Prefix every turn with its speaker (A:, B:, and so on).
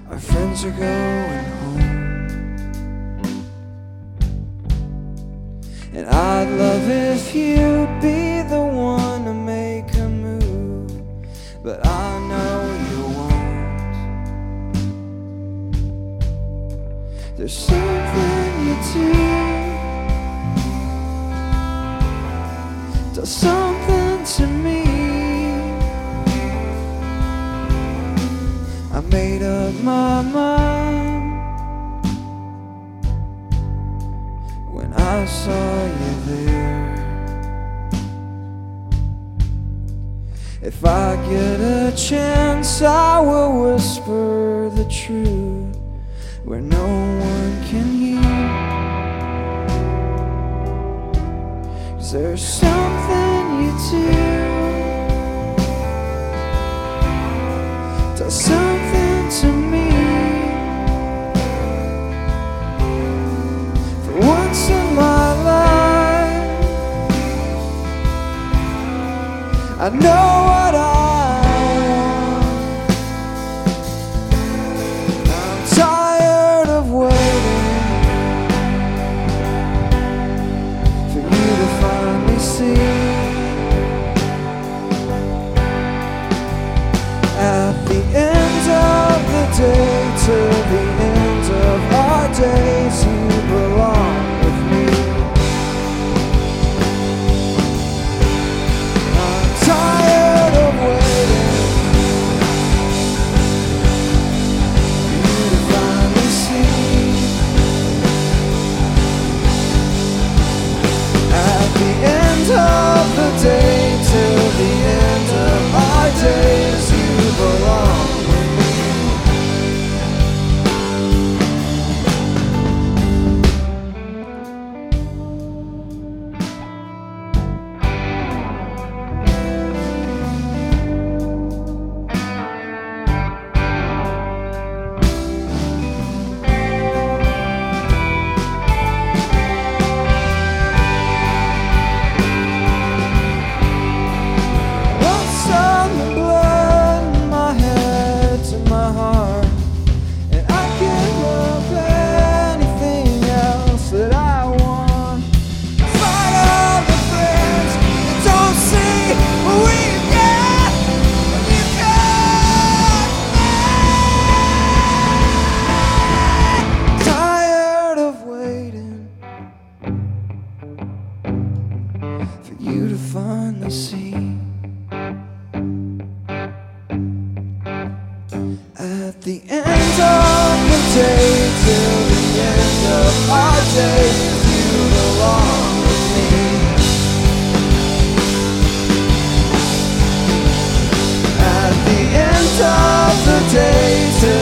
A: Our friends are going home, and I'd love if you'd be the one to make a move, but I know you won't. There's something you do, does something to me. I made up my mind when I saw you there. If I get a chance, I will whisper the truth where no one can hear. 'Cause there's something you do, does something to me. For once in my life, I know what I want. I'm tired of waiting for you to finally see. At the end of the day, till the end of our days, you belong with me. I'm tired of waiting for you to finally see. At the end of the day, till the end of our days, you belong with me. What's on the blood in my head to my heart, and I can love anything else that I want. Fight all the friends that don't see what we've got. You got me. Tired of waiting for you to finally see. At the end of the day, till the end of our days, you belong with me. At the end of the day, till